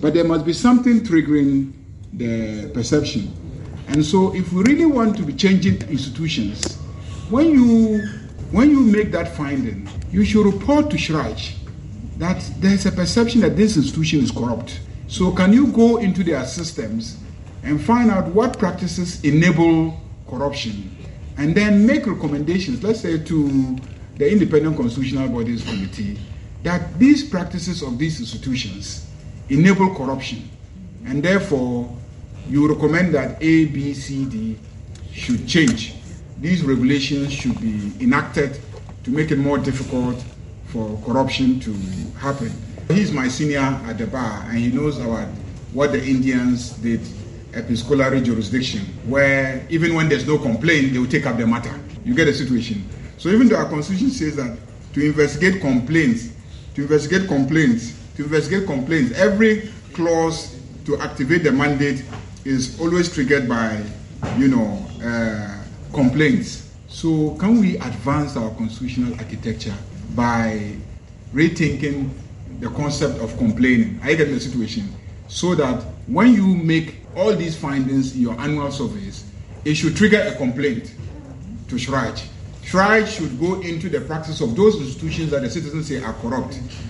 But there must be something triggering the perception. And so if we really want to be changing institutions, when you make that finding, you should report to Shraj that there's a perception that this institution is corrupt. So can you go into their systems and find out what practices enable corruption, and then make recommendations, let's say to the Independent Constitutional Bodies Committee, that these practices of these institutions enable corruption, and therefore you recommend that A, B, C, D should change. These regulations should be enacted to make it more difficult for corruption to happen. He's my senior at the bar, and he knows about what the Indians did, episcopal jurisdiction, where even when there's no complaint, they will take up the matter. You get the situation. So even though our constitution says that to investigate complaints, every clause to activate the mandate is always triggered by, complaints. So can we advance our constitutional architecture by rethinking the concept of complaining? I get the situation. So that when you make all these findings in your annual surveys, it should trigger a complaint to Shraj. Shraj should go into the practice of those institutions that the citizens say are corrupt.